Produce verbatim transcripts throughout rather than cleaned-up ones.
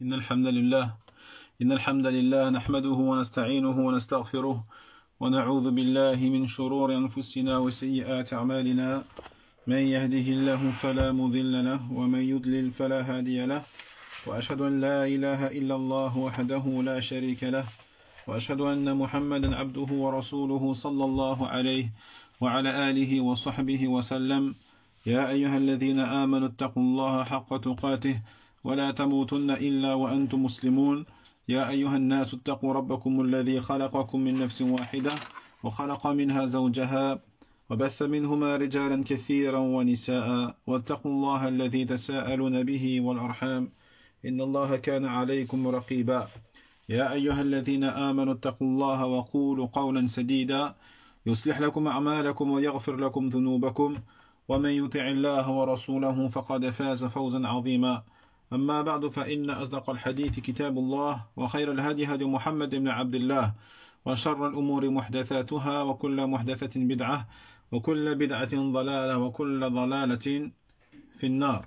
إن الحمد لله إن الحمد لله نحمده ونستعينه ونستغفره ونعوذ بالله من شرور أنفسنا وسيئات أعمالنا. من يهده الله فلا مضل له ومن يضلل فلا هادي له، وأشهد أن لا إله إلا الله وحده لا شريك له، وأشهد أن محمدا عبده ورسوله صلى الله عليه وعلى آله وصحبه وسلم. يا أيها الذين آمنوا اتقوا الله حق تقاته ولا تموتن إلا وأنتم مسلمون. يا أيها الناس اتقوا ربكم الذي خلقكم من نفس واحدة وخلق منها زوجها وبث منهما رجالا كثيرا ونساء، واتقوا الله الذي تساءلون به والأرحام إن الله كان عليكم رقيبا. يا أيها الذين آمنوا اتقوا الله وقولوا قولا سديدا يصلح لكم أعمالكم ويغفر لكم ذنوبكم، ومن يطع الله ورسوله فقد فاز فوزا عظيما. أما بعد، فإن أصدق الحديث كتاب الله، وخير الهدي هدي محمد بن عبد الله، وشر الأمور محدثاتها، وكل محدثة بدعة، وكل بدعة ضلالة، وكل ضلالة في النار.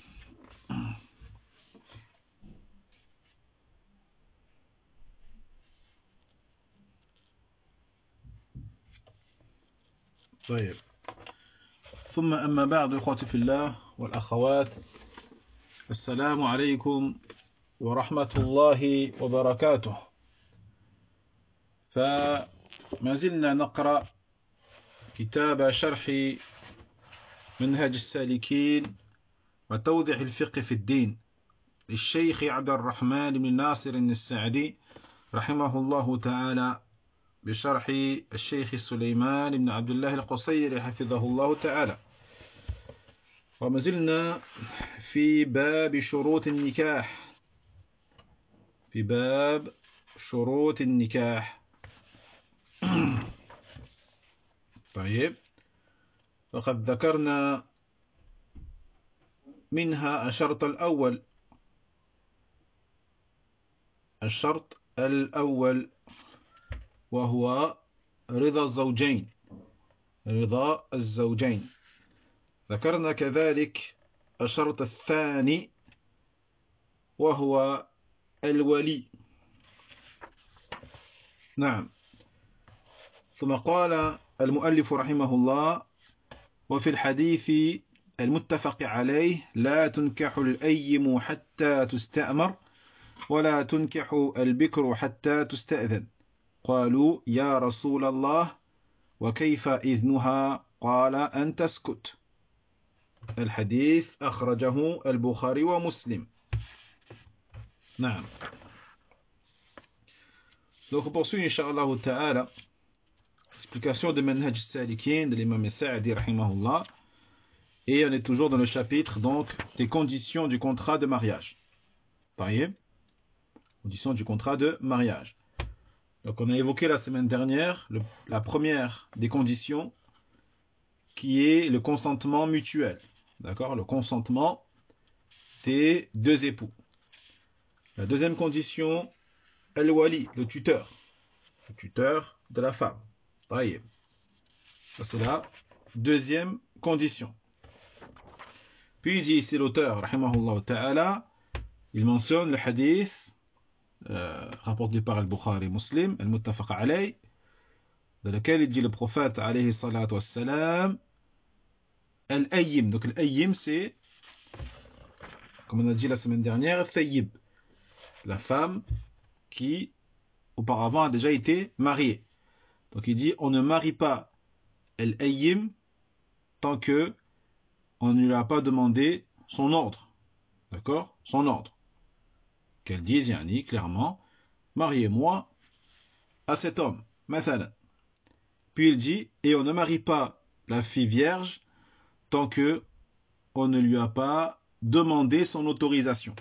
طيب، ثم أما بعد، إخوتي في الله والأخوات، السلام عليكم ورحمة الله وبركاته. فما زلنا نقرأ كتاب شرح منهج السالكين وتوضيح الفقه في الدين للشيخ عبد الرحمن بن ناصر السعدي رحمه الله تعالى، بشرح الشيخ سليمان بن عبد الله القصيري حفظه الله تعالى. وما زلنا في باب شروط النكاح في باب شروط النكاح. طيب، وقد ذكرنا منها الشرط الأول الشرط الأول وهو رضا الزوجين رضا الزوجين. ذكرنا كذلك الشرط الثاني وهو الولي. نعم. ثم قال المؤلف رحمه الله: وفي الحديث المتفق عليه: لا تنكح الأيم حتى تستأمر، ولا تنكح البكر حتى تستأذن. قالوا: يا رسول الله، وكيف إذنها؟ قال: أن تسكت. الحديث أخرجه البخاري ومسلم. نعم. Donc on poursuit, Inch'Allah Ta'ala, l'explication de Manhaj Salikin de l'imam Sa'di rahimahullah, et on est toujours dans le chapitre donc des conditions du contrat de mariage. Taïeb, conditions du contrat de mariage. Donc on a évoqué la semaine dernière le, la première des conditions, qui est le consentement mutuel. D'accord, le consentement des deux époux. La deuxième condition, al-wali, le tuteur, le tuteur de la femme. Taïeb. Ça c'est la deuxième condition. Puis il dit ici l'auteur, rahimahullah ta'ala, il mentionne le hadith euh, rapporté par al-Bukhari Muslim, al-Muttafaq alayh, dans lequel il dit le prophète alayhi salatu wassalam, al-ayyim. Donc al-ayyim c'est, comme on a dit la semaine dernière, al-thayyib, la femme qui auparavant a déjà été mariée. Donc il dit, on ne marie pas al-ayyim tant que on ne lui a pas demandé son ordre. D'accord? Son ordre. Qu'elle dise, yani, clairement, mariez-moi à cet homme, mathalan. Puis il dit, et on ne marie pas la fille vierge tant que on ne lui a pas demandé son autorisation.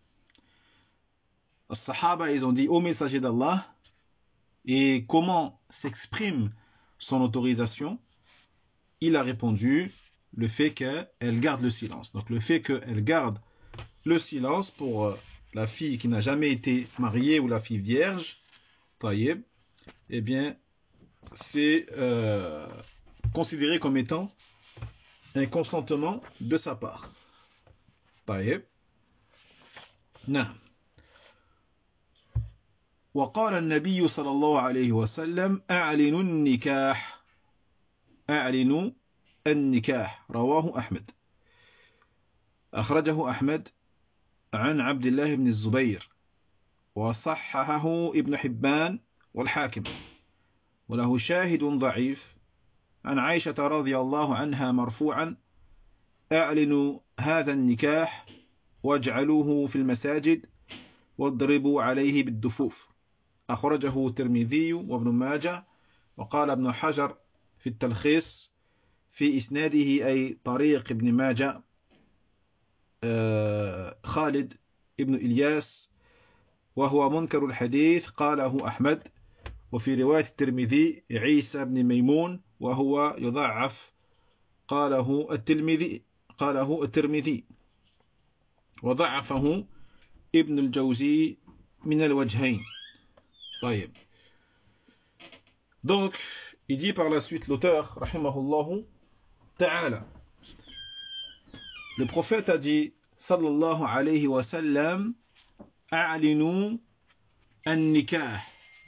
Les Sahaba, ils ont dit au messager d'Allah, et comment s'exprime son autorisation? Il a répondu, le fait qu'elle garde le silence. Donc le fait qu'elle garde le silence pour la fille qui n'a jamais été mariée ou la fille vierge, taïeb, eh bien, c'est euh, considéré comme étant un consentement de sa part. Taïeb. Non. وقال النبي صلى الله عليه وسلم أعلنوا النكاح أعلنوا النكاح رواه أحمد أخرجه أحمد عن عبد الله بن الزبير وصححه ابن حبان والحاكم وله شاهد ضعيف عن عائشة رضي الله عنها مرفوعا أعلنوا هذا النكاح واجعلوه في المساجد واضربوا عليه بالدفوف أخرجه الترمذي وابن ماجه وقال ابن حجر في التلخيص في إسناده أي طريق ابن ماجه خالد ابن إلياس وهو منكر الحديث قاله أحمد وفي رواية الترمذي عيسى بن ميمون وهو يضعف قاله الترمذي قاله الترمذي وضعفه ابن الجوزي من الوجهين. طيب. Donc, il dit par la suite l'auteur, rahimahullahu ta'ala, le prophète a dit, sallallahu alayhi wa sallam, a'linu an-nikah,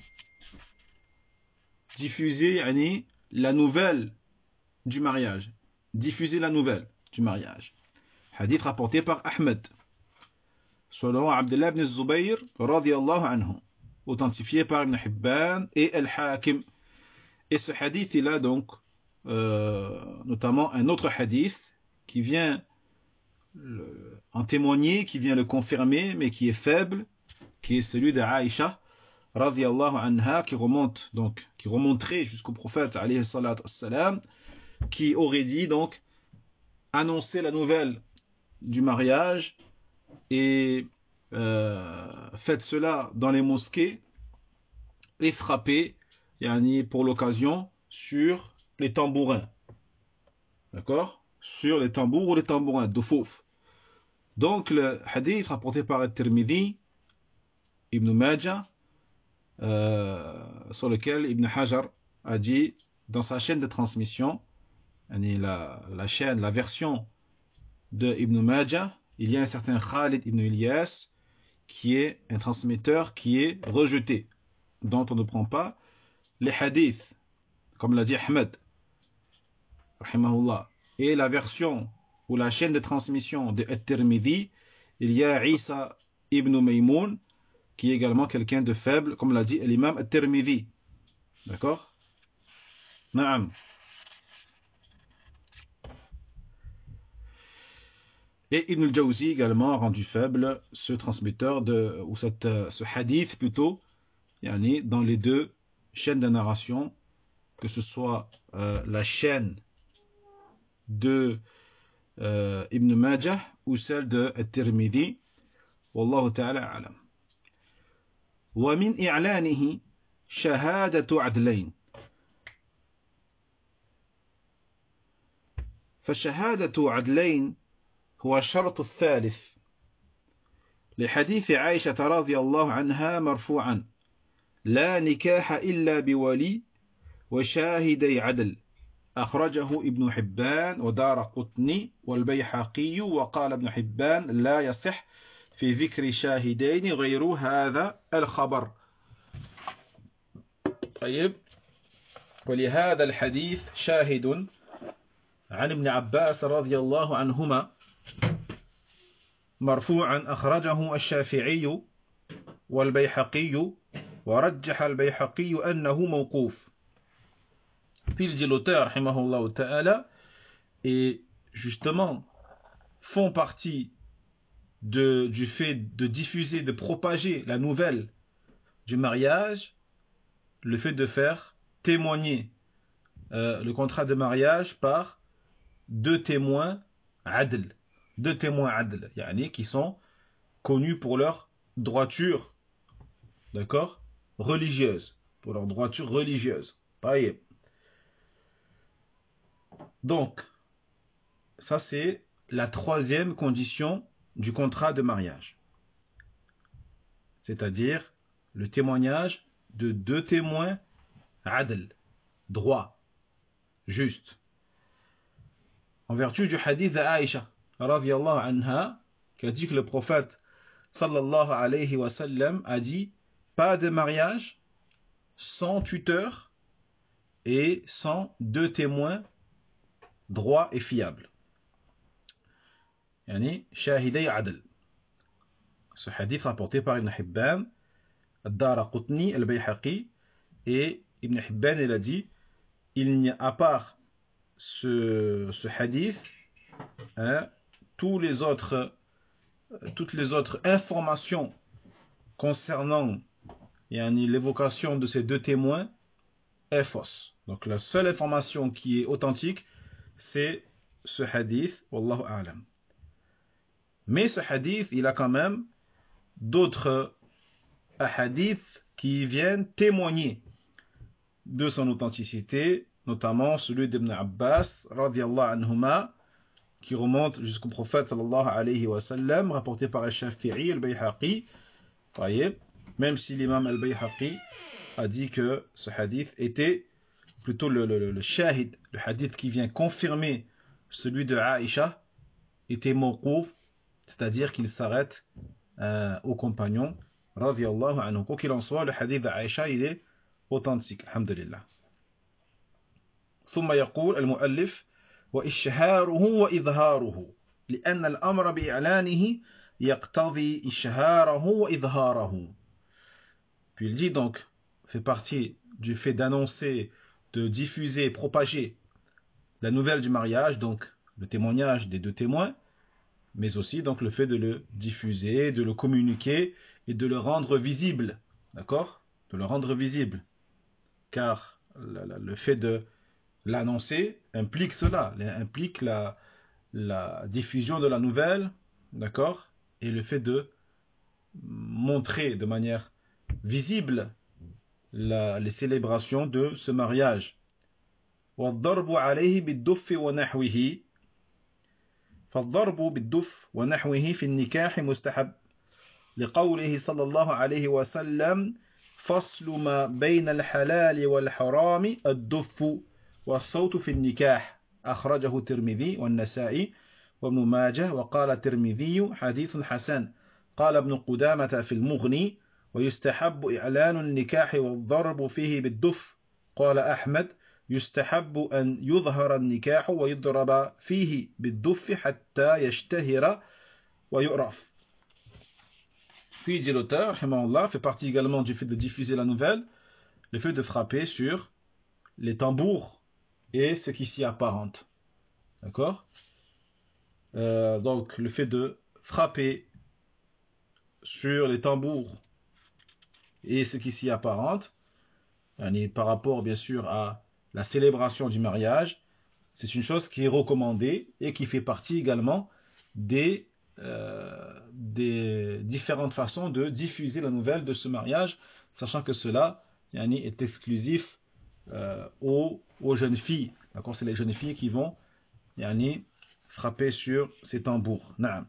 diffuser yani, la nouvelle du mariage, diffuser la nouvelle du mariage. Hadith rapporté par Ahmed, selon Abdullah ibn Zubayr, radiyallahu anhu, authentifié par Ibn Hibban et Al-Hakim. Et ce hadith, il a donc euh, notamment un autre hadith qui vient le, en témoigner, qui vient le confirmer, mais qui est faible, qui est celui de Aïcha, radiyallahu anha, qui remonte donc, qui remonterait jusqu'au prophète, alayhi salatu wassalam, qui aurait dit donc annoncer la nouvelle du mariage et euh, faites cela dans les mosquées et frappez yani, pour l'occasion sur les tambourins, d'accord, sur les tambours ou les tambourins de fouf. Donc le hadith rapporté par At-Tirmidhi, Ibn Majah, euh, sur lequel Ibn Hajar a dit dans sa chaîne de transmission, yani la, la chaîne, la version de Ibn Majah, il y a un certain Khalid ibn Ilyas qui est un transmetteur qui est rejeté, dont on ne prend pas les hadiths, comme l'a dit Ahmed, rahimahullah. Et la version ou la chaîne de transmission de At-Tirmidhi, il y a Isa ibn Maymoun, qui est également quelqu'un de faible, comme l'a dit l'imam At-Tirmidhi. D'accord? Naam. Et Ibn al-Jawzi également a rendu faible ce transmetteur de, ou cette, ce hadith plutôt, yani dans les deux chaînes de narration, que ce soit euh, la chaîne de euh, Ibn Majah ou celle de At-Tirmidhi. Wallahu ta'ala a'lam. Wa min i'lanihi shahadatu adlayn. فشهادة عدلين هو الشرط الثالث لحديث عائشة رضي الله عنها مرفوعا لا نكاح إلا بولي وشاهدي عدل أخرجه ابن حبان ودار قطني والبيحقي وقال ابن حبان لا يصح في ذكر شاهدين غير هذا الخبر. طيب ولهذا الحديث شاهد عن ابن عباس رضي الله عنهما مرفوعا أخرجه الشافعي والبيحقي ورجح البيحقي أنه موقوف. Puis il dit l'auteur, rahimahullah ta'ala, et justement font partie de, du fait de diffuser, de propager la nouvelle du mariage, le fait de faire témoigner euh, le contrat de mariage par deux témoins adl, deux témoins adl, yani qui sont connus pour leur droiture, d'accord, religieuse, pour leur droiture religieuse. Taïeb. Donc, ça c'est la troisième condition du contrat de mariage, c'est-à-dire le témoignage de deux témoins adl, droit, juste. En vertu du hadith d'Aïcha, radiyallahu anha, qui a dit que le prophète, sallallahu alayhi wa sallam, a dit pas de mariage sans tuteur et sans deux témoins droits et fiables. Yani, shahiday adl. Ce hadith rapporté par Ibn Hibban, Ad-Daraqutni, Al-Bayhaqi, et Ibn Hibban, il a dit, il n'y a à part ce, ce hadith, hein, tous les autres, toutes les autres informations concernant yani, l'évocation de ces deux témoins est fausse. Donc la seule information qui est authentique, c'est ce hadith, Wallahu a'lam. Mais ce hadith, il a quand même d'autres hadiths qui viennent témoigner de son authenticité, notamment celui d'Ibn Abbas, radiyallahu anhuma, qui remonte jusqu'au prophète sallallahu alayhi wa sallam, rapporté par Al-Shafi'i, Al-Bayhaqi, même si l'imam Al-Bayhaqi a dit que ce hadith était plutôt le, le, le shahid, le hadith qui vient confirmer celui de Aïcha, était mawqouf, c'est-à-dire qu'il s'arrête euh, aux compagnons, radiyallahu anhu. Quoi qu'il en soit, le hadith d'Aïcha, il est authentique, alhamdulillah. ثم يقول المؤلف وإشهاره وإظهاره لأن الأمر بإعلانه يقتضي إشهاره وإظهاره. Puis il dit donc, fait partie du fait d'annoncer, de diffuser, propager la nouvelle du mariage, donc le témoignage des deux témoins, mais aussi donc le fait de le diffuser, de le communiquer et de le rendre visible, d'accord? De le rendre visible, car le, le fait de l'annoncer implique cela, implique la, la diffusion de la nouvelle, d'accord? Et le fait de montrer de manière visible la, les célébrations de ce mariage. والضرب عليه بالدف ونحوه فالضرب بالدف ونحوه في النكاح مستحب لقوله صلى الله عليه وسلم فصل ما بين الحلال والحرام الدف والصوت في النكاح أخرجه الترمذي والنسائي وابن ماجه وقال الترمذي حديث حسن قال ابن قدامة في المغني ويستحب إعلان النكاح والضرب فيه بالدف قال أحمد يستحب أن يظهر النكاح ويضرب فيه بالدف حتى يشتهر ويعرف. Puis dit l'auteur, rahimahullah, fait partie également du fait de diffuser la nouvelle, le fait de frapper sur les tambours et ce qui s'y apparente. D'accord? euh, Donc, le fait de frapper sur les tambours et ce qui s'y apparente, par rapport bien sûr à la célébration du mariage, c'est une chose qui est recommandée et qui fait partie également des, euh, des différentes façons de diffuser la nouvelle de ce mariage, sachant que cela yani, est exclusif euh, aux, aux jeunes filles. D'accord, c'est les jeunes filles qui vont yani, frapper sur ces tambours. Naam.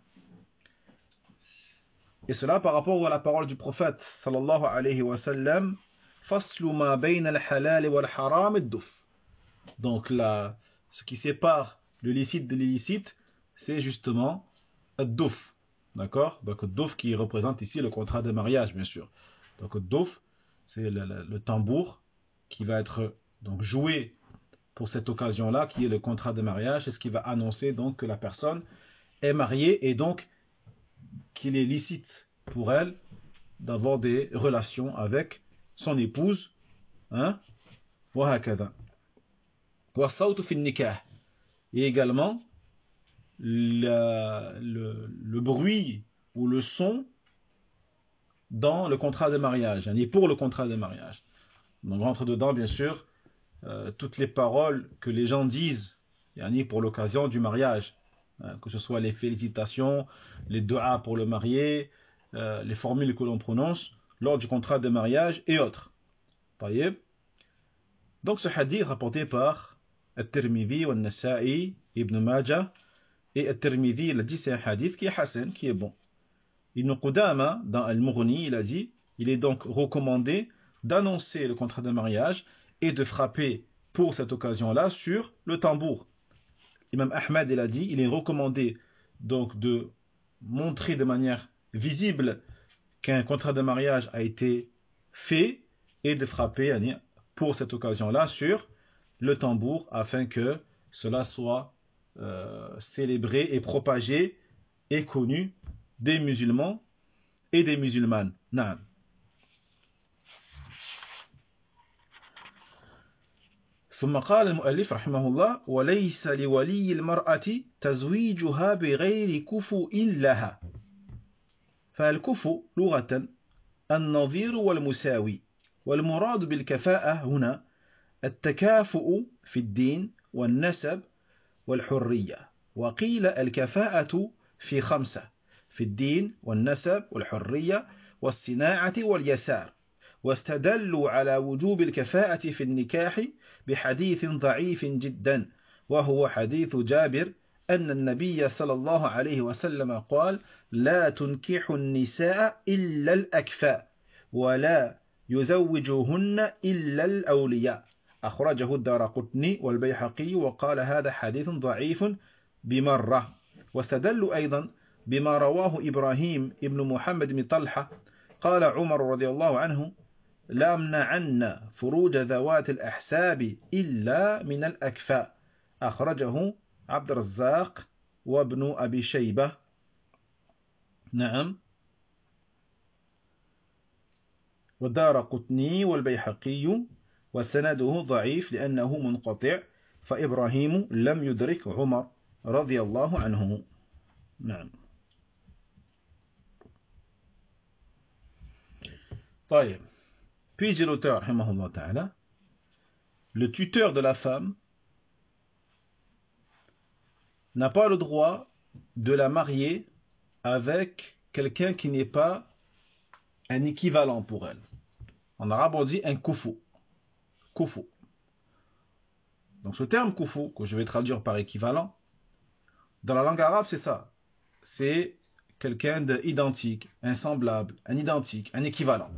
Et cela par rapport à la parole du prophète sallallahu alayhi wa sallam, faslu ma bayna al-halal wal-haram ad-duf. Donc là, ce qui sépare le licite de l'illicite, c'est justement ad-duf. D'accord? Donc ad-duf qui représente ici le contrat de mariage, bien sûr. Donc ad-duf, c'est le, le, le tambour qui va être donc joué pour cette occasion-là, qui est le contrat de mariage, c'est ce qui va annoncer donc que la personne est mariée et donc qu'il est licite pour elle d'avoir des relations avec son épouse, hein, et également la, le, le bruit ou le son dans le contrat de mariage, et pour le contrat de mariage. Donc rentre dedans bien sûr euh, toutes les paroles que les gens disent pour l'occasion du mariage, hein, que ce soit les félicitations, les du'a pour le marié, euh, les formules que l'on prononce lors du contrat de mariage et autres. Taïeb. Donc ce hadith rapporté par At-Tirmidhi, Al-Nasa'i, Ibn Majah, et At-Tirmidhi il a dit c'est un hadith qui est hasan, qui est bon. Ibn Qudama dans Al-Mughni il a dit il est donc recommandé d'annoncer le contrat de mariage et de frapper pour cette occasion-là sur le tambour. Imam Ahmad il a dit il est recommandé donc de montrer de manière visible qu'un contrat de mariage a été fait et de frapper pour cette occasion-là sur le tambour afin que cela soit euh, célébré et propagé et connu des musulmans et des musulmanes. Naam. ثم قال المؤلف رحمه الله وليس لولي المرأة تزويجها بغير كفؤ لها. فالكفؤ لغة النظير والمساوي، والمراد بالكفاءة هنا التكافؤ في الدين والنسب والحرية. وقيل الكفاءة في خمسة: في الدين والنسب والحرية والصناعة واليسار. واستدلوا على وجوب الكفاءة في النكاح بحديث ضعيف جدا، وهو حديث جابر أن النبي صلى الله عليه وسلم قال: لا تنكح النساء إلا الأكفاء ولا يزوجهن إلا الأولياء. أخرجه الدارقطني والبيهقي وقال هذا حديث ضعيف بمرة. واستدلوا أيضا بما رواه إبراهيم ابن محمد بن طلحة قال عمر رضي الله عنه: لا يمنعن فروج ذوات الأحساب إلا من الأكفاء. أخرجه عبد الرزاق وابن أبي شيبة. نعم. والدارقطني والبيهقي وسنده ضعيف لأنه منقطع، فإبراهيم لم يدرك عمر رضي الله عنه. نعم. طيب. Puis dit l'auteur, rahimahullah ta'ala, le tuteur de la femme n'a pas le droit de la marier avec quelqu'un qui n'est pas un équivalent pour elle. En arabe, on dit un kufu. Kufu. Donc ce terme kufu, que je vais traduire par équivalent, dans la langue arabe, c'est ça. C'est quelqu'un d'identique, un semblable, un identique, un équivalent.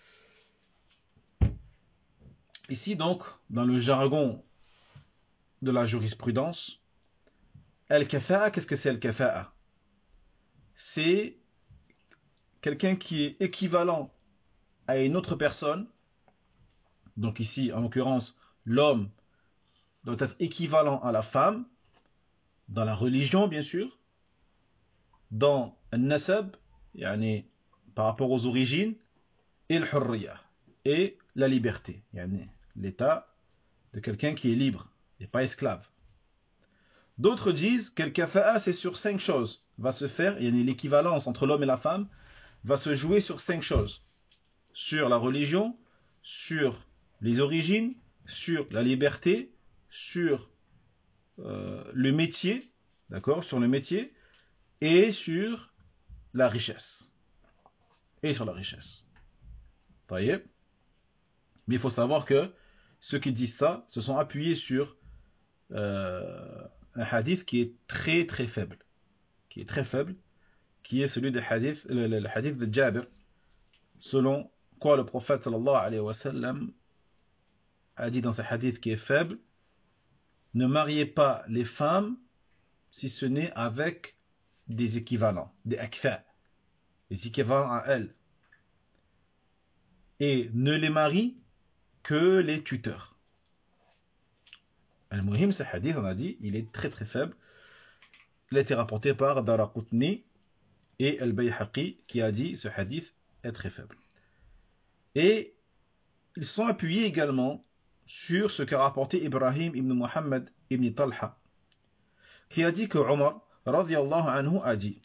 Ici donc, dans le jargon de la jurisprudence, al-kafa'a, qu'est-ce que c'est al-kafa'a? C'est quelqu'un qui est équivalent à une autre personne. Donc ici, en l'occurrence, l'homme doit être équivalent à la femme, dans la religion bien sûr, dans le nasab, yani, par rapport aux origines, et le hurriya, et la liberté, yani, l'état de quelqu'un qui est libre, et pas esclave. D'autres disent que le kafa'a, c'est sur cinq choses, va se faire, yani, l'équivalence entre l'homme et la femme, va se jouer sur cinq choses. Sur la religion, sur les origines, sur la liberté, sur euh, le métier, d'accord, sur le métier, et sur la richesse. Et sur la richesse. Mais il faut savoir que ceux qui disent ça se sont appuyés sur euh, un hadith qui est très très faible. Qui est très faible, qui est celui du hadith, le, le, le hadith de Jabir, selon quoi le prophète sallallahu alayhi wa sallam a dit dans ce hadith qui est faible: ne mariez pas les femmes si ce n'est avec des équivalents, des akfa, des équivalents à elles. Et ne les marie que les tuteurs. Al-Muhim, ce hadith, on a dit, il est très très faible. Il a été rapporté par Daraqutni et Al-Bayhaqi qui a dit ce hadith est très faible. Et ils sont appuyés également sur ce qu'a rapporté Ibrahim ibn Muhammad ibn Talha, qui a dit que Omar radiyallahu anhu a dit: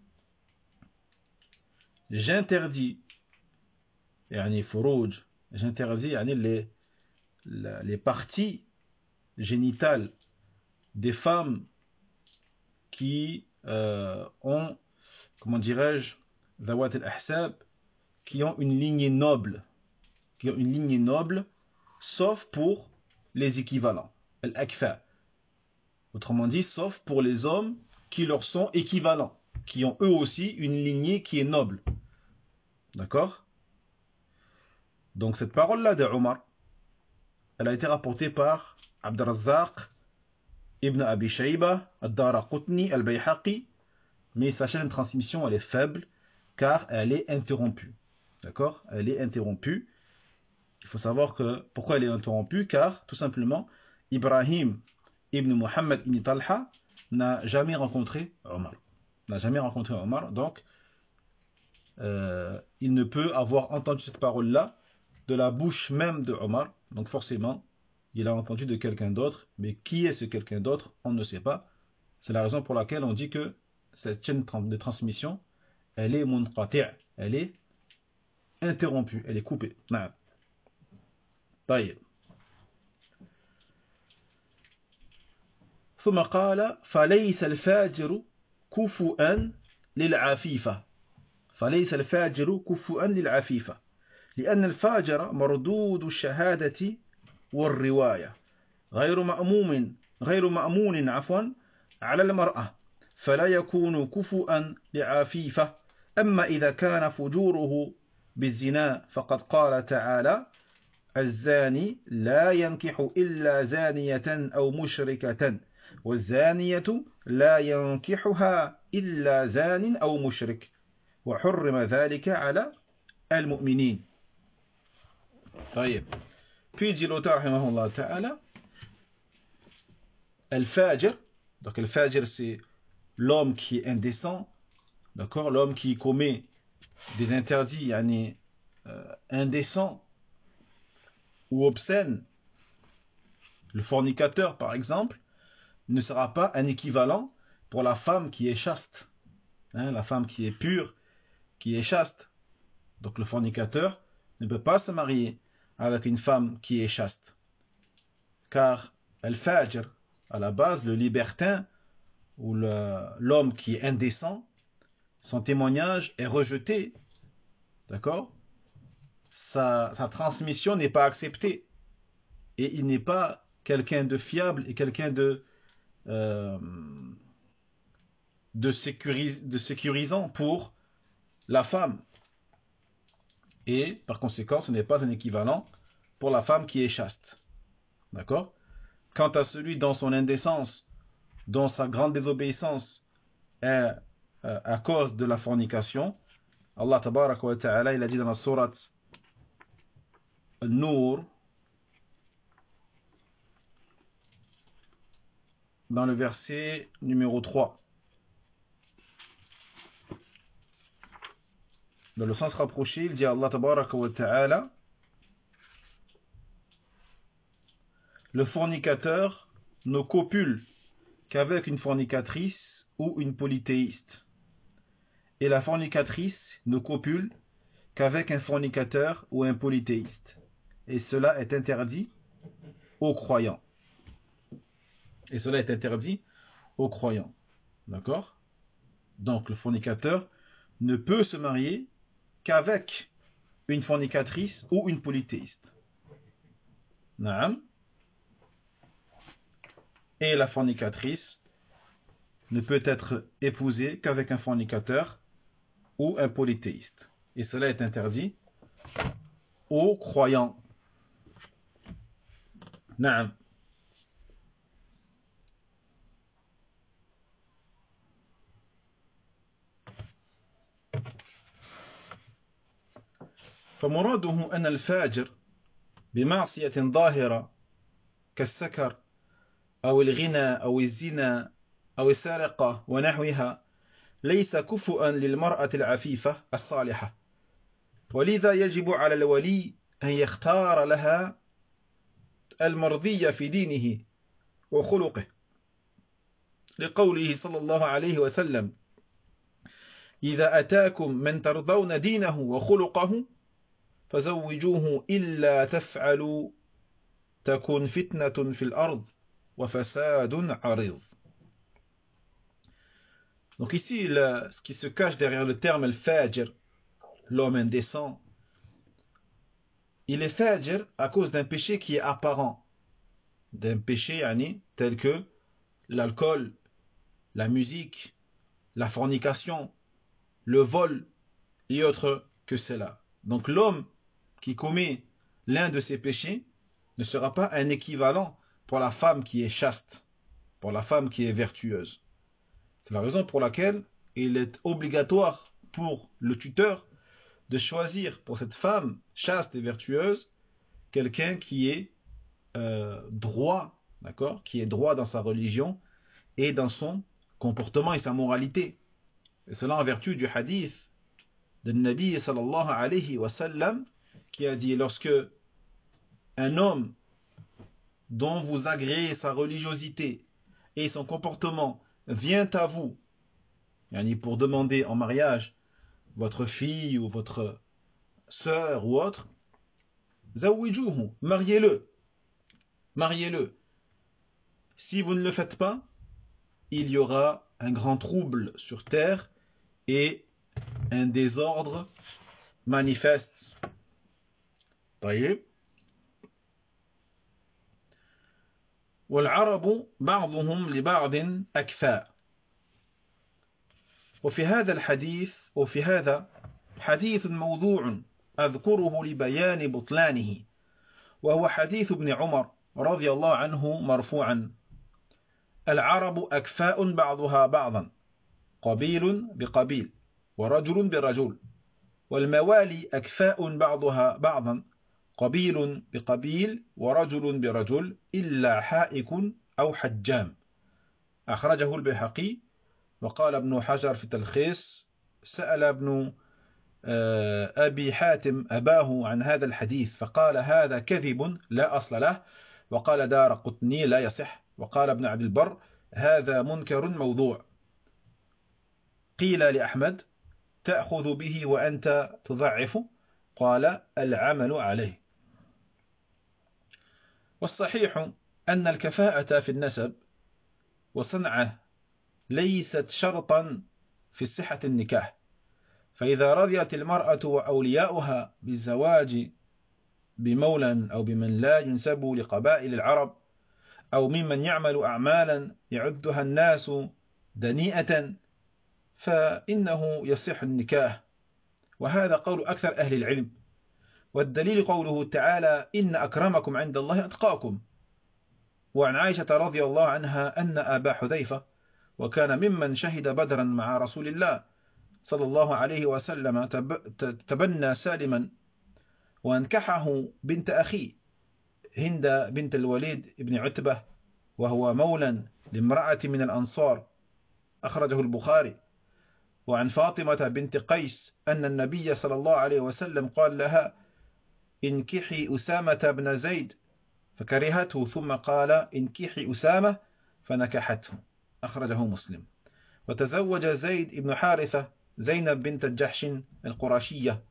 j'interdis yani furuj, j'interdis yani les, les parties génitales des femmes qui euh, ont, comment dirais-je, dhawat al-ahsab, qui ont une lignée noble, qui ont une lignée noble, sauf pour les équivalents, al-akfa. Autrement dit, sauf pour les hommes qui leur sont équivalents, qui ont eux aussi une lignée qui est noble. D'accord? Donc cette parole-là de Omar, elle a été rapportée par Abd al-Razzaq, Ibn Abi Shayba, Ad-Daraqutni, Al-Bayhaqi, mais sa chaîne de transmission elle est faible car elle est interrompue. D'accord? Elle est interrompue. Il faut savoir que pourquoi elle est interrompue, car tout simplement, Ibrahim ibn Muhammad ibn Talha n'a jamais rencontré Omar. N'a jamais rencontré Omar, donc euh, il ne peut avoir entendu cette parole-là de la bouche même de Omar. Donc forcément, il a entendu de quelqu'un d'autre, mais qui est ce quelqu'un d'autre, on ne sait pas. C'est la raison pour laquelle on dit que cette chaîne de transmission, elle est munqati', elle est interrompue, elle est coupée. Naam. طيب. ثم قال فليس الفاجر كفؤا للعفيفة فليس الفاجر كفؤا للعفيفة لأن الفاجر مردود الشهادة والرواية غير مأموم غير مأمون عفوا على المرأة فلا يكون كفؤا لعفيفة أما إذا كان فجوره بالزنا فقد قال تعالى الزاني لا ينكح إلا زانية أو مشركة والزانية لا ينكحها إلا زان أو مشرك وحرم ذلك على المؤمنين. طيب. Puis dit l'auteur rahimahullah ta'ala, al-fajr, donc al-fajr c'est l'homme qui est indécent, d'accord, l'homme qui commet des interdits yani, euh, indécents ou obscènes, le fornicateur par exemple, ne sera pas un équivalent pour la femme qui est chaste, hein, la femme qui est pure, qui est chaste. Donc le fornicateur ne peut pas se marier avec une femme qui est chaste. Car al-fajr, à la base, le libertin ou l'homme qui est indécent, son témoignage est rejeté. D'accord? Sa, sa transmission n'est pas acceptée. Et il n'est pas quelqu'un de fiable et quelqu'un de, euh, de, sécuris, de sécurisant pour la femme. Et par conséquent, ce n'est pas un équivalent pour la femme qui est chaste. D'accord? Quant à celui dont son indécence, dont sa grande désobéissance est euh, à cause de la fornication, Allah tabaraka wa ta'ala, il a dit dans la sourate An-Nur, dans le verset numéro trois. Dans le sens rapproché, il dit Allah tabaraka wa ta'ala, le fornicateur ne copule qu'avec une fornicatrice ou une polythéiste. Et la fornicatrice ne copule qu'avec un fornicateur ou un polythéiste. Et cela est interdit aux croyants. Et cela est interdit aux croyants. D'accord? Donc le fornicateur ne peut se marier qu'avec une fornicatrice ou une polythéiste. Naam. Et la fornicatrice ne peut être épousée qu'avec un fornicateur ou un polythéiste. Et cela est interdit aux croyants. Naam. فمراده أن الفاجر بمعصية ظاهرة كالسكر أو الغنى أو الزنا أو السرقة ونحوها ليس كفؤا للمرأة العفيفة الصالحة ولذا يجب على الولي أن يختار لها المرضية في دينه وخلقه لقوله صلى الله عليه وسلم إذا أتاكم من ترضون دينه وخلقه فزوجوه إلا تفعلوا تكن فتنة في الأرض وفساد عريض. Donc ici, le, ce qui se cache derrière le terme al-fajr, l'homme indécent, il est fajr à cause d'un péché qui est apparent, d'un péché yani, tel que l'alcool, la musique, la fornication, le vol et autres que cela. Donc l'homme qui commet l'un de ces péchés ne sera pas un équivalent pour la femme qui est chaste, pour la femme qui est vertueuse. C'est la raison pour laquelle il est obligatoire pour le tuteur de choisir pour cette femme chaste et vertueuse quelqu'un qui est euh, droit, d'accord, qui est droit dans sa religion et dans son comportement et sa moralité. Et cela en vertu du hadith de Nabi sallallahu alayhi wa sallam qui a dit lorsque un homme dont vous agréez sa religiosité et son comportement vient à vous, yani pour demander en mariage votre fille ou votre sœur ou autre, zawijuhu, mariez-le, mariez-le. Si vous ne le faites pas, il y aura un grand trouble sur terre et un désordre manifeste. طيب. والعرب بعضهم لبعض أكفاء. وفي هذا الحديث وفي هذا حديث موضوع أذكره لبيان بطلانه، وهو حديث ابن عمر رضي الله عنه مرفوعا: العرب أكفاء بعضها بعضا، قبيل بقبيل ورجل برجل، والموالي أكفاء بعضها بعضا، قبيل بقبيل ورجل برجل، إلا حائك أو حجام. أخرجه البيهقي. وقال ابن حجر في التلخيص: سأل ابن أبي حاتم أباه عن هذا الحديث فقال: هذا كذب لا أصل له. وقال دارقطني: لا يصح. وقال ابن عبد البر: هذا منكر موضوع. قيل لأحمد: تأخذ به وأنت تضعف؟ قال: العمل عليه. والصحيح أن الكفاءة في النسب وصنعه ليست شرطا في صحة النكاح، فإذا رضيت المرأة وأولياؤها بالزواج بمولى أو بمن لا ينسب لقبائل العرب أو ممن يعمل أعمالا يعدها الناس دنيئة، فإنه يصح النكاح، وهذا قول أكثر أهل العلم. والدليل قوله تعالى: إن أكرمكم عند الله أتقاكم. وعن عائشة رضي الله عنها أن أبا حذيفة، وكان ممن شهد بدرا مع رسول الله صلى الله عليه وسلم، تبنى سالما وانكحه بنت أخيه هند بنت الوليد بن عتبة، وهو مولى لامرأة من الأنصار، أخرجه البخاري. وعن فاطمة بنت قيس أن النبي صلى الله عليه وسلم قال لها: انكحي أسامة بن زيد، فكرهته، ثم قال: انكحي أسامة، فنكحته، أخرجه مسلم. وتزوج زيد بن حارثة زينب بنت الجحش القرشية.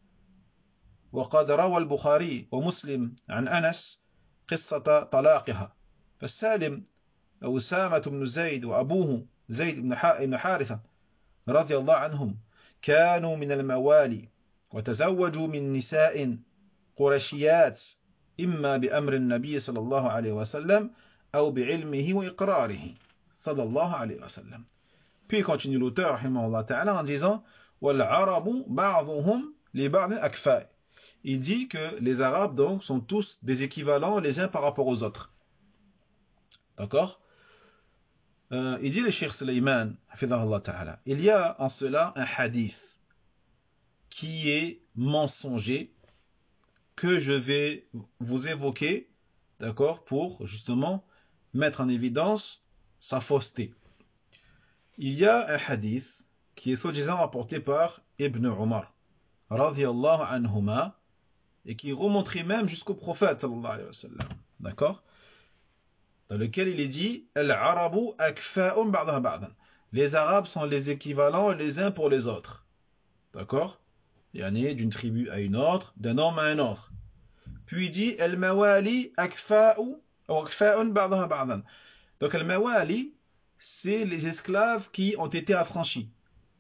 وقد روى البخاري ومسلم عن أنس قصة طلاقها. فالسالم أسامة بن زيد وأبوه زيد بن حارثة رضي الله عنهم كانوا من الموالي، وتزوجوا من نساء قرشيات إما بأمر النبي صلى الله عليه وسلم أو بعلمه وإقراره صلى الله عليه وسلم. Puis continue l'auteur rahimahullah ta'ala en disant: وَالْعَرَبُ بَعْضُهُمْ لِبَعْضٍ أَكْفَاءٍ. Il dit que les Arabes donc sont tous des équivalents les uns par rapport aux autres. D'accord? euh, Il dit le Cheikh Sulayman hafidhahullah ta'ala, il y a en cela un hadith qui est mensonger que je vais vous évoquer, d'accord, pour justement mettre en évidence sa fausseté. Il y a un hadith qui est soi-disant rapporté par Ibn Umar radiyallahu anhuma et qui remonterait même jusqu'au prophète sallallahu alayhi wa sallam, d'accord, dans lequel il est dit: Al-Arabu akfa'un ba'daha ba'dan. Les Arabes sont les équivalents les uns pour les autres, d'accord, yani d'une tribu à une autre, d'un homme à un autre. Puis il dit: Al-Mawali akfa'u ou akfa'un ba'daha ba'dan. Donc Al-Mawali, c'est les esclaves qui ont été affranchis.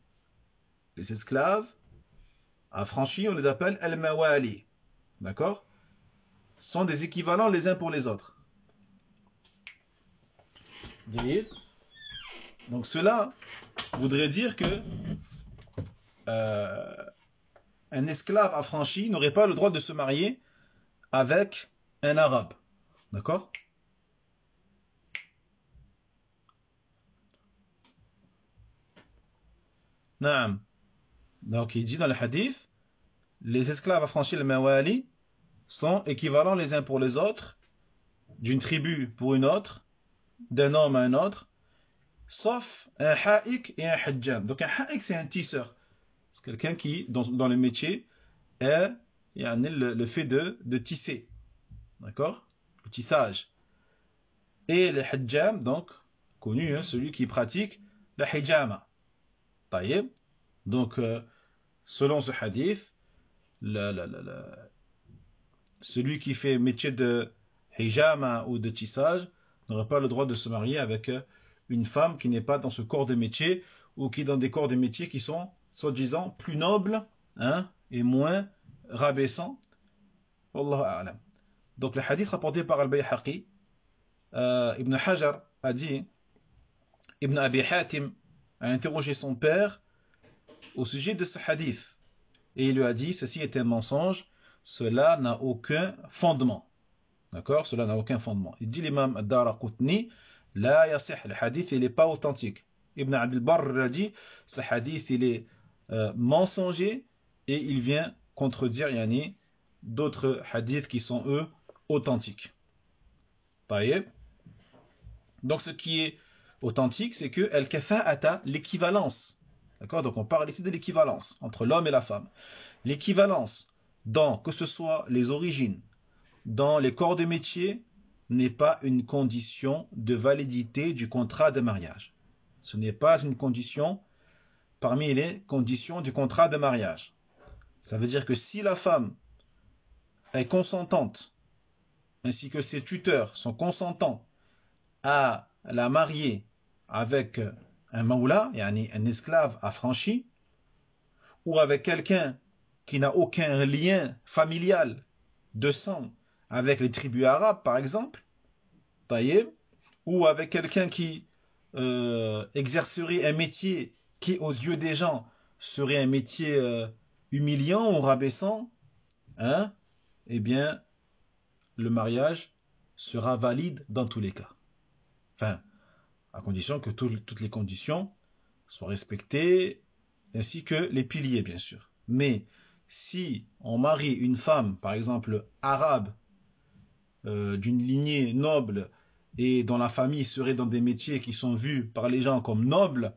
Les esclaves affranchis, on les appelle Al-Mawali. D'accord? Sont des équivalents les uns pour les autres. Donc cela voudrait dire que euh, un esclave affranchi n'aurait pas le droit de se marier avec un arabe. D'accord? Naam. Donc il dit dans le hadith, les esclaves affranchis, le mawali, sont équivalents les uns pour les autres, d'une tribu pour une autre, d'un homme à un autre, sauf un ha'ik et un hajjam. Donc un ha'ik, c'est un tisseur. C'est quelqu'un qui, dans, dans le métier, est, il y a le, le fait de, de tisser. D'accord? Le tissage. Et le hajjam, donc, connu, hein, celui qui pratique la hijama. Taïeb. Donc, euh, selon ce hadith, le, le, le, le, celui qui fait métier de hijama ou de tissage n'aurait pas le droit de se marier avec une femme qui n'est pas dans ce corps de métier ou qui est dans des corps de métier qui sont, soi-disant, plus nobles, hein, et moins rabaissants. Wallahu a'lam. Donc, le hadith rapporté par Al-Bayhaqi, euh, Ibn Hajar a dit, Ibn Abi Hatim a interrogé son père au sujet de ce hadith. Et il lui a dit, ceci est un mensonge, cela n'a aucun fondement. D'accord? Cela n'a aucun fondement. Il dit l'imam Ad-Daraqutni, la yasih, le hadith, il n'est pas authentique. Ibn Abdel Barr a dit, ce hadith, il est euh, mensonger et il vient contredire, yani, d'autres hadiths qui sont, eux, authentiques. Taïeb. Donc, ce qui est authentique, c'est que al-kafa'ata, l'équivalence. D'accord? Donc, on parle ici de l'équivalence entre l'homme et la femme. L'équivalence dans, que ce soit les origines, dans les corps de métier, n'est pas une condition de validité du contrat de mariage. Ce n'est pas une condition parmi les conditions du contrat de mariage. Ça veut dire que si la femme est consentante, ainsi que ses tuteurs sont consentants à la marier avec un maoula, yani un esclave affranchi, ou avec quelqu'un qui n'a aucun lien familial de sang avec les tribus arabes, par exemple, taïeb, ou avec quelqu'un qui euh, exercerait un métier qui, aux yeux des gens, serait un métier euh, humiliant ou rabaissant, hein, eh bien, le mariage sera valide dans tous les cas. Enfin, à condition que tout, toutes les conditions soient respectées, ainsi que les piliers, bien sûr. Mais si on marie une femme, par exemple, arabe, euh, d'une lignée noble, et dont la famille serait dans des métiers qui sont vus par les gens comme nobles,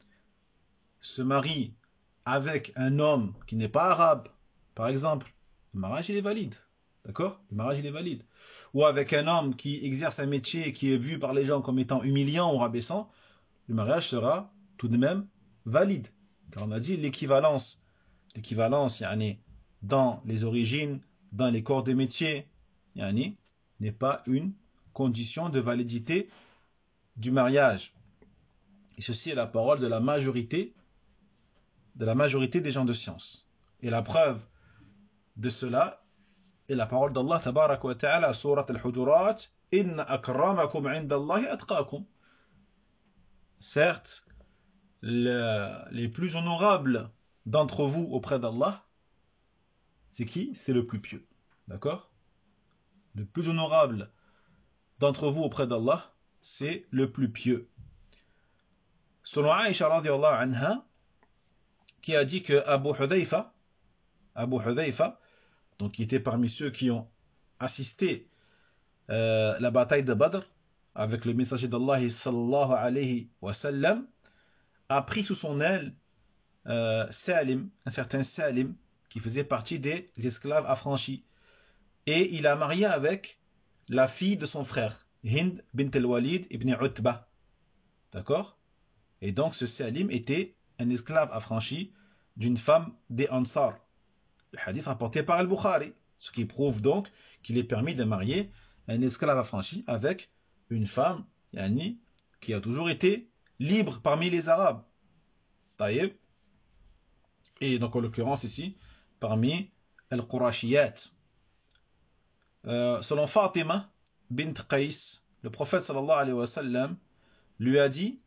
se marie avec un homme qui n'est pas arabe, par exemple, le mariage il est valide. D'accord? Le mariage il est valide. Ou avec un homme qui exerce un métier qui est vu par les gens comme étant humiliant ou rabaissant, le mariage sera tout de même valide. Car on a dit l'équivalence. L'équivalence, yani, dans les origines, dans les corps des métiers, yani, n'est pas une condition de validité du mariage. Et ceci est la parole de la majorité, de la majorité des gens de science. Et la preuve de cela est la parole d'Allah tabarak wa ta'ala, surat al-Hujurat, inna akramakum inda Allahi atqakum. Certes, le, les plus honorables d'entre vous auprès d'Allah, c'est qui? C'est le plus pieux. D'accord? Le plus honorable d'entre vous auprès d'Allah, c'est le plus pieux. Selon Aïcha radhiyallahu anha, qui a dit que Abu Hudhayfa, Abu Hudhayfa, donc qui était parmi ceux qui ont assisté euh, la bataille de Badr avec le messager d'Allah sallallahu alayhi wa sallam, a pris sous son aile euh, Salim, un certain Salim, qui faisait partie des esclaves affranchis. Et il a marié avec la fille de son frère, Hind bint al-Walid ibn Utbah. D'accord? Et donc ce Salim était un esclave affranchi d'une femme des Ansar. Le hadith rapporté par Al-Bukhari, ce qui prouve donc qu'il est permis de marier un esclave affranchi avec une femme, yani, qui a toujours été libre parmi les Arabes. Taïeb. Et donc en l'occurrence ici, parmi Al-Qurashiyat. Euh, selon Fatima bint Qais, le prophète sallallahu alayhi wa sallam lui a dit: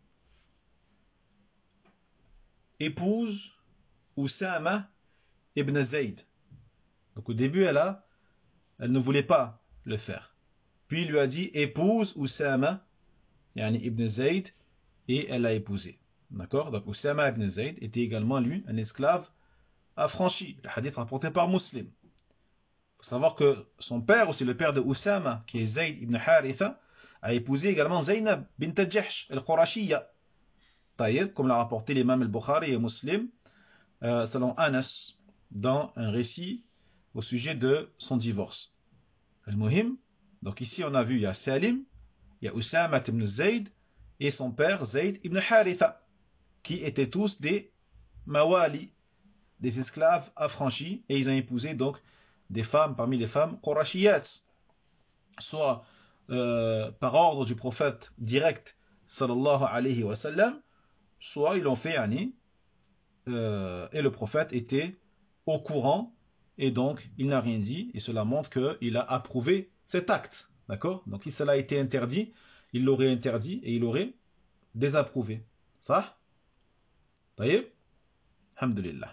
épouse Oussama ibn Zayd. Donc au début, elle, a, elle ne voulait pas le faire. Puis il lui a dit: épouse Oussama yani ibn Zayd, et elle l'a épousé. D'accord? Donc Oussama ibn Zayd était également lui un esclave affranchi. Le hadith rapporté par Muslim. faut savoir que son père, aussi le père de Oussama, qui est Zayd ibn Haritha, a épousé également Zaynab bint al-Jahsh al-Qurashiyya. Taïeb, comme l'a rapporté l'imam al-Bukhari et Muslim, euh, selon Anas, dans un récit au sujet de son divorce. Al-Muhim, donc ici on a vu, il y a Salim, il y a Oussama ibn Zayd, et son père Zayd ibn Haritha, qui étaient tous des mawali, des esclaves affranchis, et ils ont épousé donc des femmes parmi les femmes Qurashiyat, soit euh, par ordre du prophète direct, sallallahu alayhi wa sallam, soit ils l'ont fait, yani, euh, et le prophète était au courant, et donc il n'a rien dit, et cela montre qu'il a approuvé cet acte, d'accord? Donc si cela a été interdit, il l'aurait interdit, et il aurait désapprouvé. Ça? طيب الحمد لله.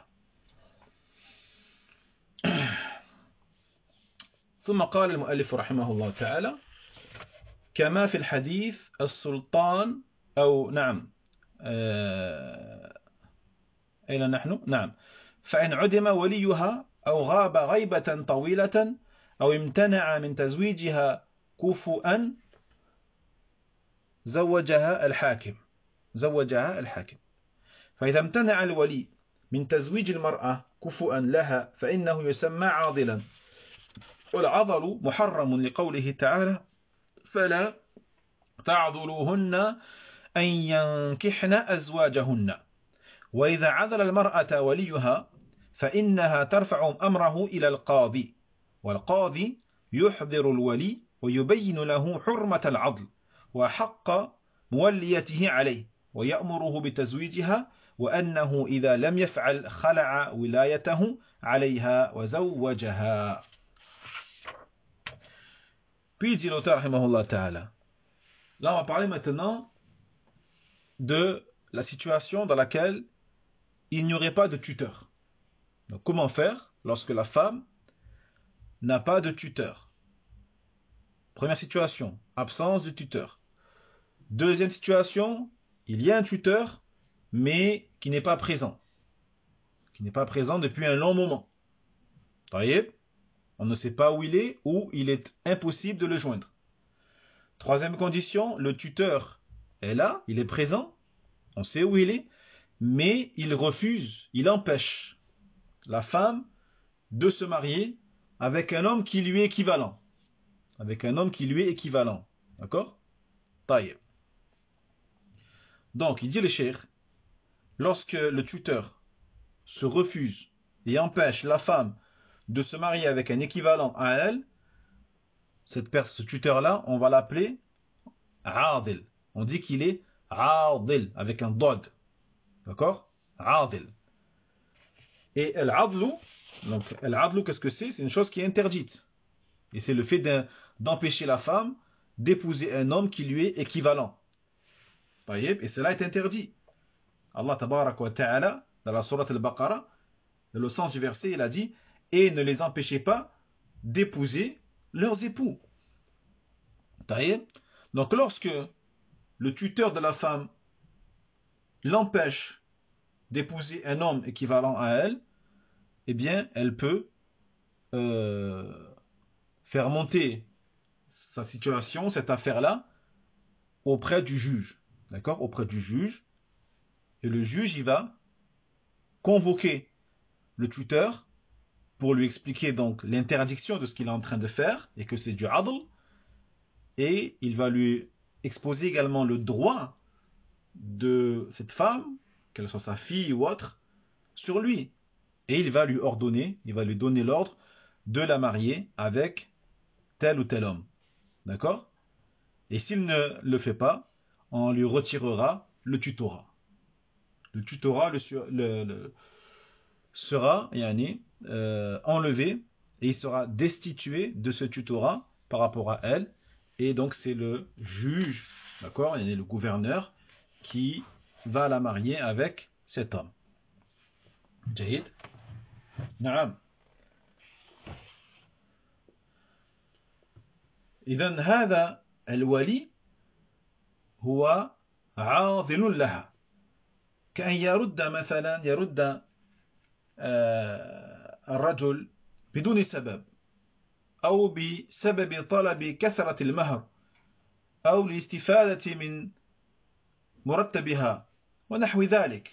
ثم قال المؤلف رحمه الله تعالى كما في الحديث السلطان أو نعم آه أين نحن؟ نعم فإن عدم وليها أو غاب غيبة طويلة أو امتنع من تزويجها كفؤا زوجها الحاكم زوجها الحاكم فإذا امتنع الولي من تزويج المرأة كفؤا لها فإنه يسمى عاضلا والعضل محرم لقوله تعالى فلا تعضلوهن أن ينكحن أزواجهن وإذا عضل المرأة وليها فإنها ترفع أمره إلى القاضي والقاضي يحضر الولي ويبين له حرمة العضل وحق موليته عليه ويأمره بتزويجها وأنه إذا لم يفعل خلع ولايته عليها وزوجها. Puis dit l'auteur, rahimahullah ta'ala. Là, on va parler maintenant de la situation dans laquelle il n'y aurait pas de tuteur. Donc, comment faire lorsque la femme n'a pas de tuteur? Première situation, absence de tuteur. Deuxième situation, il y a un tuteur, mais qui n'est pas présent. Qui n'est pas présent depuis un long moment. Taïeb, on ne sait pas où il est, ou il est impossible de le joindre. Troisième condition, le tuteur est là, il est présent, on sait où il est, mais il refuse, il empêche la femme de se marier avec un homme qui lui est équivalent. Avec un homme qui lui est équivalent. D'accord? Taïeb. Donc, il dit le cheikh, lorsque le tuteur se refuse et empêche la femme de se marier avec un équivalent à elle, cette personne, ce tuteur-là, on va l'appeler Adil. On dit qu'il est Adil, avec un dod. D'accord? Adil. Et Al-Adlu, donc Al-Adlu, qu'est-ce que c'est? C'est une chose qui est interdite. Et c'est le fait d'empêcher la femme d'épouser un homme qui lui est équivalent. Et cela est interdit. Allah tabarak wa ta'ala, dans la sourate Al-Baqarah, dans le sens du verset, il a dit « Et ne les empêchez pas d'épouser leurs époux. » Donc lorsque le tuteur de la femme l'empêche d'épouser un homme équivalent à elle, eh bien, elle peut euh, faire monter sa situation, cette affaire-là, auprès du juge. D'accord? Auprès du juge. Et le juge, il va convoquer le tuteur pour lui expliquer donc l'interdiction de ce qu'il est en train de faire et que c'est du adl. Et il va lui exposer également le droit de cette femme, qu'elle soit sa fille ou autre, sur lui. Et il va lui ordonner, il va lui donner l'ordre de la marier avec tel ou tel homme. D'accord? Et s'il ne le fait pas, on lui retirera le tutorat. Le tutorat le, le, le, sera yani, euh, enlevé et il sera destitué de ce tutorat par rapport à elle. Et donc c'est le juge, d'accord, il y a le gouverneur qui va la marier avec cet homme. جيد. نعم. إذن هذا الولي هو عاضل لها كأن يرد مثلا يرد الرجل بدون سبب أو بسبب طلب كثرة المهر أو الاستفادة من مرتبها ونحو ذلك،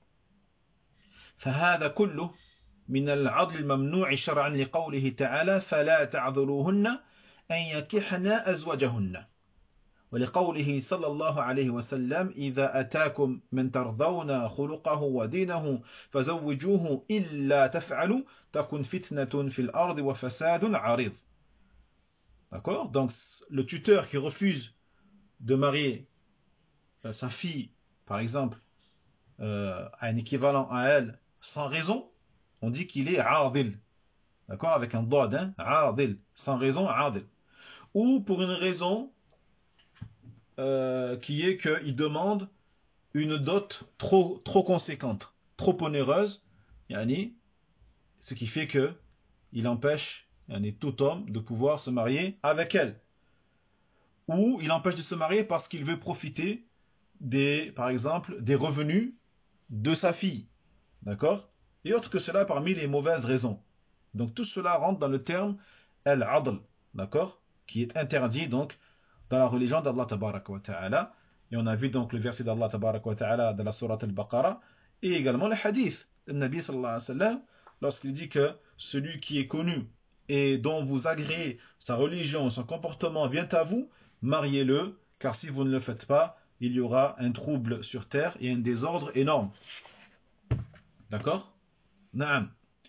فهذا كله من العضل الممنوع شرعا لقوله تعالى فلا تعذروهن أن يكحن أزواجهن، ولقوله صلى الله عليه وسلم إذا أتاكم من ترضون خلقه ودينه فزوجوه إلا تفعلوا تكن فتنة في الأرض وفساد عريض. D'accord? Donc le tuteur qui refuse de marier euh, sa fille, par exemple, euh, à un équivalent à elle, sans raison, on dit qu'il est adil. D'accord? Avec un dod, hein? Adil. Sans raison, adil. Ou pour une raison euh, qui est qu'il demande une dot trop, trop conséquente, trop onéreuse, yani, ce qui fait que il empêche yani, tout homme de pouvoir se marier avec elle. Ou il empêche de se marier parce qu'il veut profiter des, par exemple, des revenus de sa fille. D'accord? Et autre que cela parmi les mauvaises raisons. Donc tout cela rentre dans le terme al-adl, d'accord? Qui est interdit donc dans la religion d'Allah tabaraka wa ta'ala. Et on a vu donc le verset d'Allah tabaraka wa ta'ala de la sourate al-Baqarah et également le hadith de Nabi sallallahu alayhi wa sallam lorsqu'il dit que celui qui est connu et dont vous agréez sa religion, son comportement vient à vous, mariez-le, car si vous ne le faites pas, il y aura un trouble sur terre et un désordre énorme. D'accord? Naam.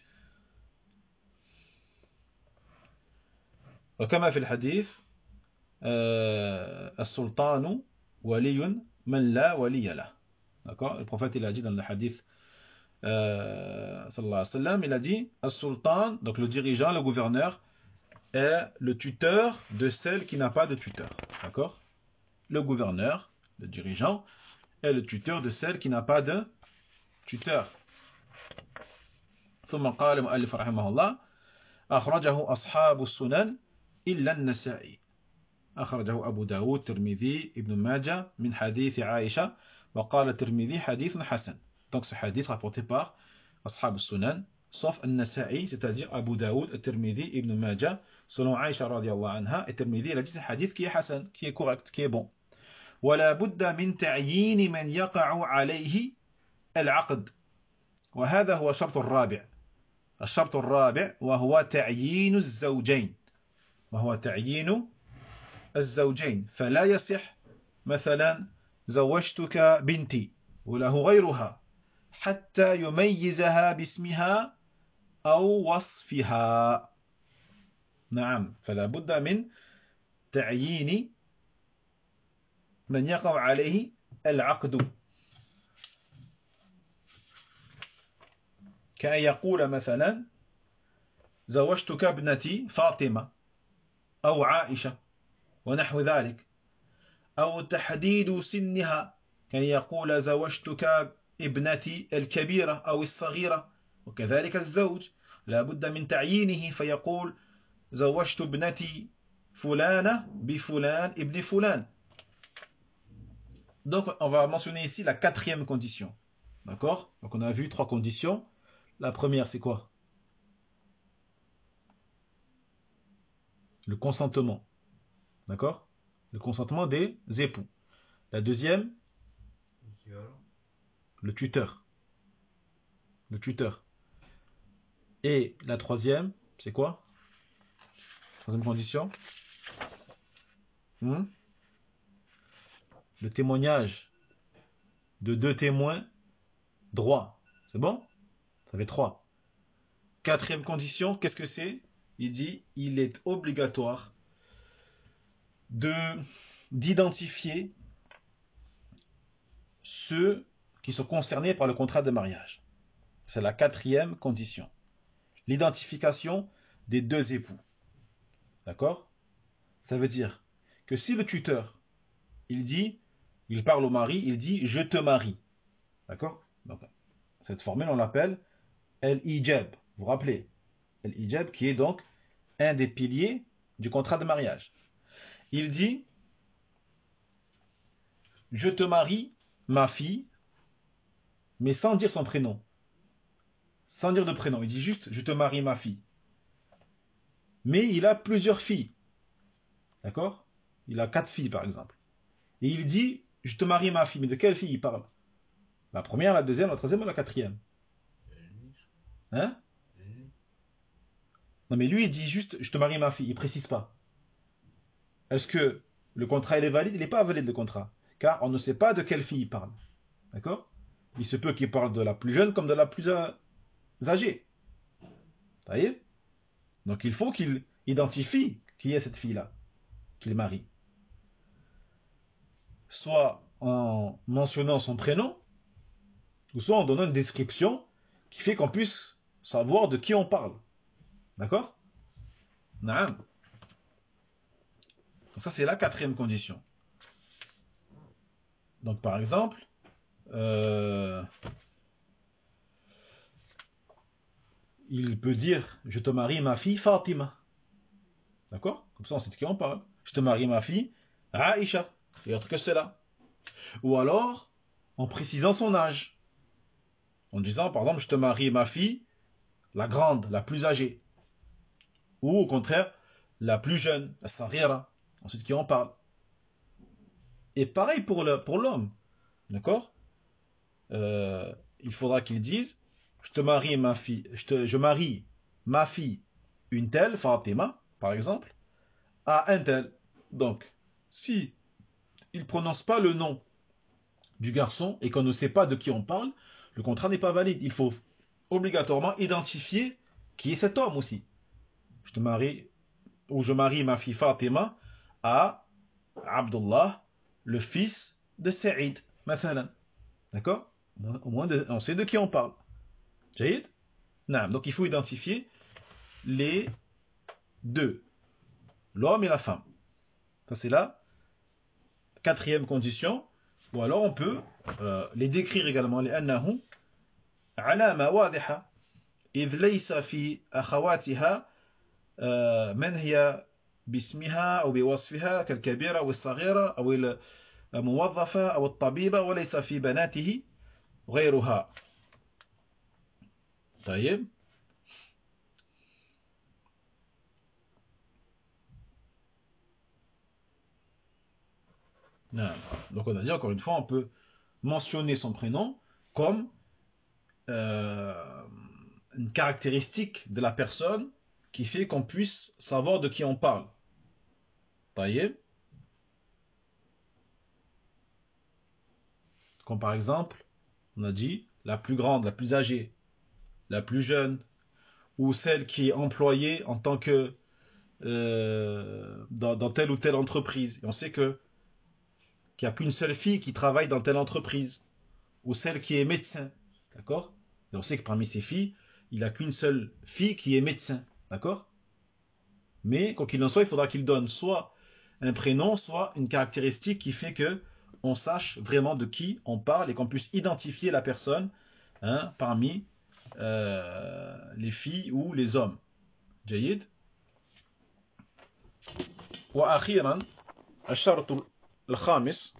وكما في الحديث السلطان ولي من لا ولي له. D'accord? Le prophète il a dit dans le hadith euh, sallallahu alayhi wa sallam, il a dit As-Sultan, donc le dirigeant, le gouverneur, est le tuteur de celle qui n'a pas de tuteur. D'accord? Le gouverneur, le dirigeant, est le tuteur de celle qui n'a pas de tuteur. ثم قال المؤلف رحمه الله أخرجه أصحاب السنن إلا النسائي. أخرجه أبو داود الترمذي ابن ماجه من حديث عائشة وقال الترمذي حديث حسن. Donc ce hadith rapporté par أصحاب السنن sauf النسائي, c'est-à-dire Abu Daoud, الترمذي ابن ماجه, selon Aïcha radiallahu anha, et Tirmidhi il a dit c'est un hadith qui est hasan, qui est correct, qui est bon. ولا بد من تعيين من يقع عليه العقد وهذا هو الشرط الرابع. الشرط الرابع وهو تعيين الزوجين وهو تعيين الزوجين فلا يصح مثلا زوجتك بنتي وله غيرها حتى يميزها باسمها أو وصفها. نعم فلا بد من تعيين من يقع عليه العقد كأن يقول مثلا زوجتك ابنتي فاطمة أو عائشة ونحو ذلك، أو تحديد سنها كأن يقول زوجتك ابنتي الكبيرة أو الصغيرة، وكذلك الزوج لا بد من تعيينه فيقول زوجت ابنتي فلانة بفلان ابن فلان. Donc on va mentionner ici la quatrième condition. D'accord? Donc on a vu trois conditions. La première c'est quoi? Le consentement. D'accord? Le consentement des époux. La deuxième, le tuteur. Le tuteur. Et la troisième, c'est quoi? Troisième condition. Hmm? Le témoignage de deux témoins droits. C'est bon? Ça fait trois. Quatrième condition, qu'est-ce que c'est? Il dit, il est obligatoire de d'identifier ceux qui sont concernés par le contrat de mariage. C'est la quatrième condition. L'identification des deux époux. D'accord? Ça veut dire que si le tuteur, il dit, il parle au mari, il dit « je te marie ». D'accord? Donc, cette formule, on l'appelle « el-ijab ». Vous vous rappelez? El-ijab qui est donc un des piliers du contrat de mariage. Il dit « je te marie ma fille », mais sans dire son prénom. Sans dire de prénom. Il dit juste « je te marie ma fille ». mais il a plusieurs filles. D'accord? Il a quatre filles, par exemple. Et il dit, je te marie ma fille. Mais de quelle fille il parle? La première, la deuxième, la troisième ou la quatrième? Hein? Non, mais lui, il dit juste, je te marie ma fille. Il précise pas. Est-ce que le contrat, il est valide? Il n'est pas valide, le contrat. Car on ne sait pas de quelle fille il parle. D'accord? Il se peut qu'il parle de la plus jeune comme de la plus âgée. Vous voyez? Donc il faut qu'il identifie qui est cette fille-là, qu'il marie. Soit en mentionnant son prénom, ou soit en donnant une description qui fait qu'on puisse savoir de qui on parle. D'accord? Naam. Donc ça, c'est la quatrième condition. Donc par exemple, euh, il peut dire, je te marie ma fille Fatima. D'accord? Comme ça, on sait de qui on parle. Je te marie ma fille Aïcha. Et autre que cela. Ou alors, en précisant son âge. En disant, par exemple, je te marie ma fille, la grande, la plus âgée. Ou au contraire, la plus jeune, la sarira. Ensuite, qui en parle. Et pareil pour le, pour l'homme. D'accord? euh, Il faudra qu'il dise, je te marie ma fille, je, te, je marie ma fille, une telle, Fatima, par exemple, à un tel. Donc, si il ne prononce pas le nom du garçon et qu'on ne sait pas de qui on parle, le contrat n'est pas valide. Il faut obligatoirement identifier qui est cet homme aussi. Je te marie, ou je marie ma fille Fatima à Abdullah, le fils de Saïd, mathalan. D'accord? Au moins, on sait de qui on parle. Jaïd? Non. Donc il faut identifier les deux, l'homme et la femme. Ça c'est la quatrième condition. Ou alors on peut euh, les décrire également. لأنه علامة واضحة إذ ليس في أخواتها من هي باسمها أو بوصفها كالكبيرة أو الصغيرة أو الموظفة أو الطبيبة وليس في بناته غيرها. طيب. Donc on a dit encore une fois, on peut mentionner son prénom comme euh, une caractéristique de la personne qui fait qu'on puisse savoir de qui on parle. Taïeb. Comme par exemple, on a dit la plus grande, la plus âgée, la plus jeune, ou celle qui est employée en tant que euh, dans, dans telle ou telle entreprise. Et on sait que qu'il n'y a qu'une seule fille qui travaille dans telle entreprise, ou celle qui est médecin, d'accord? Et on sait que parmi ces filles, il n'y a qu'une seule fille qui est médecin, d'accord? Mais, quoi qu'il en soit, il faudra qu'il donne soit un prénom, soit une caractéristique qui fait que on sache vraiment de qui on parle et qu'on puisse identifier la personne hein, parmi euh, les filles ou les hommes. جيد. وأخيرا الشرط الخامس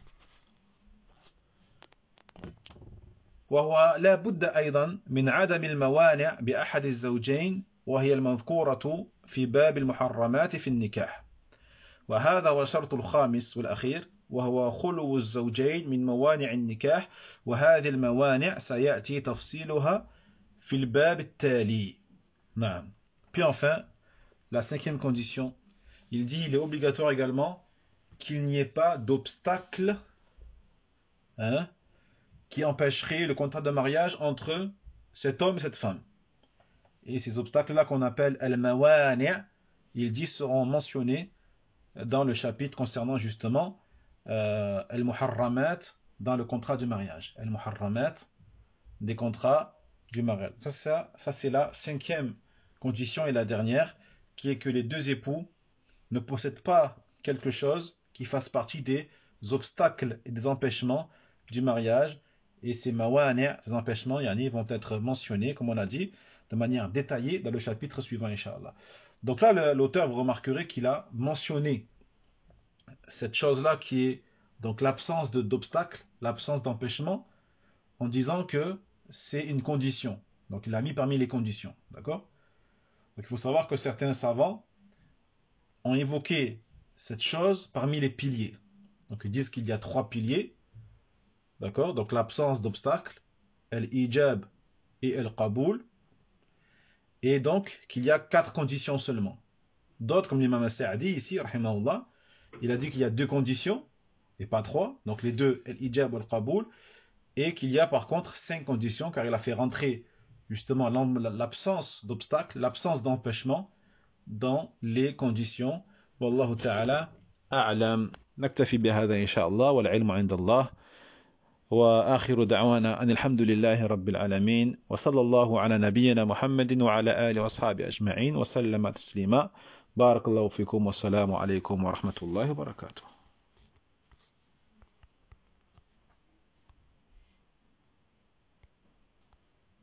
وهو لا بد أيضا من عدم الموانع بأحد الزوجين وهي المذكورة في باب المحرمات في النكاح وهذا هو الشرط الخامس والأخير وهو خلو الزوجين من موانع النكاح وهذه الموانع سيأتي تفصيلها في الباب التالي. نعم. Puis enfin, la cinquième condition, il dit il est obligatoire également qu'il n'y ait pas d'obstacle hein, qui empêcherait le contrat de mariage entre cet homme et cette femme. Et ces obstacles-là qu'on appelle al-mawani', il dit seront mentionnés dans le chapitre concernant justement euh, al-muharramat dans le contrat du mariage. Al-muharramat des contrats du mariage. Ça, ça, ça c'est la cinquième condition et la dernière, qui est que les deux époux ne possèdent pas quelque chose qui fasse partie des obstacles et des empêchements du mariage. Et ces mawani', ces empêchements, yani, vont être mentionnés, comme on a dit, de manière détaillée dans le chapitre suivant, Inch'Allah. Donc là, l'auteur, vous remarquerez qu'il a mentionné cette chose-là qui est donc l'absence d'obstacle, l'absence d'empêchement, en disant que c'est une condition. Donc il l'a mis parmi les conditions. D'accord? Donc il faut savoir que certains savants ont évoqué cette chose parmi les piliers. Donc ils disent qu'il y a trois piliers, d'accord? Donc l'absence d'obstacle, al-ijab et al-qaboul, et donc qu'il y a quatre conditions seulement. D'autres, comme l'imam Sa'di ici, rahimahullah, il a dit qu'il y a deux conditions, et pas trois, donc les deux, al-ijab et al-qaboul, et qu'il y a par contre cinq conditions, car il a fait rentrer justement l'absence d'obstacle, l'absence d'empêchement dans les conditions. Wallahu ta'ala a'lam. نكتفي بهذا إن شاء الله والعلم عند الله وآخر دعوانا أن الحمد لله رب العالمين وصلى الله على نبينا محمد وعلى آله وأصحابه أجمعين وسلم تسليما بارك الله فيكم والسلام عليكم ورحمة الله وبركاته.